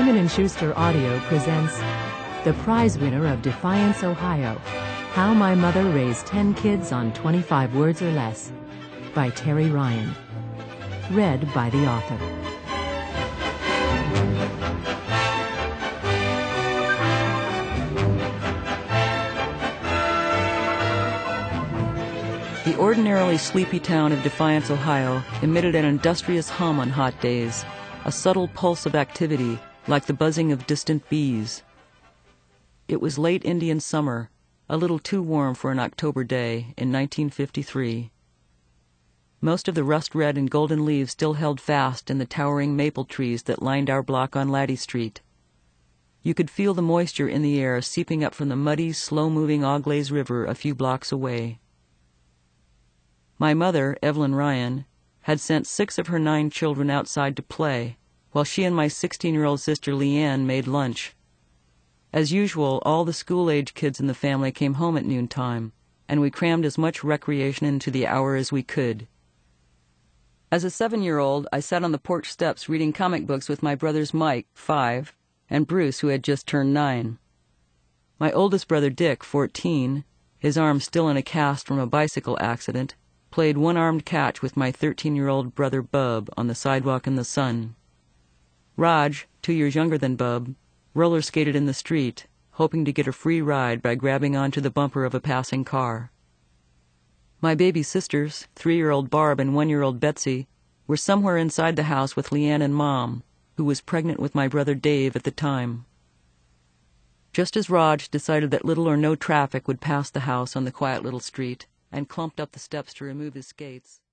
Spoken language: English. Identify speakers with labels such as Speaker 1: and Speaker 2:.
Speaker 1: Simon & Schuster Audio presents the prize winner of Defiance, Ohio, How My Mother Raised 10 Kids on 25 Words or Less, by Terry Ryan. Read by the author.
Speaker 2: The ordinarily sleepy town of Defiance, Ohio, emitted an industrious hum on hot days, a subtle pulse of activity, like the buzzing of distant bees. It was late Indian summer, a little too warm for an October day, in 1953. Most of the rust-red and golden leaves still held fast in the towering maple trees that lined our block on Laddie Street. You could feel the moisture in the air seeping up from the muddy, slow-moving Auglaize River a few blocks away. My mother, Evelyn Ryan, had sent 6 of her 9 children outside to play, while she and my 16-year-old sister Leanne made lunch. As usual, all the school-age kids in the family came home at noontime, and we crammed as much recreation into the hour as we could. As a 7-year-old, I sat on the porch steps reading comic books with my brothers Mike, 5, and Bruce, who had just turned 9. My oldest brother Dick, 14, his arm still in a cast from a bicycle accident, played one-armed catch with my 13-year-old brother Bub on the sidewalk in the sun. Raj, 2 years younger than Bub, roller skated in the street, hoping to get a free ride by grabbing onto the bumper of a passing car. My baby sisters, 3-year-old Barb and 1-year-old Betsy, were somewhere inside the house with Leanne and Mom, who was pregnant with my brother Dave at the time. Just as Raj decided that little or no traffic would pass the house on the quiet little street, and clumped up the steps to remove his skates,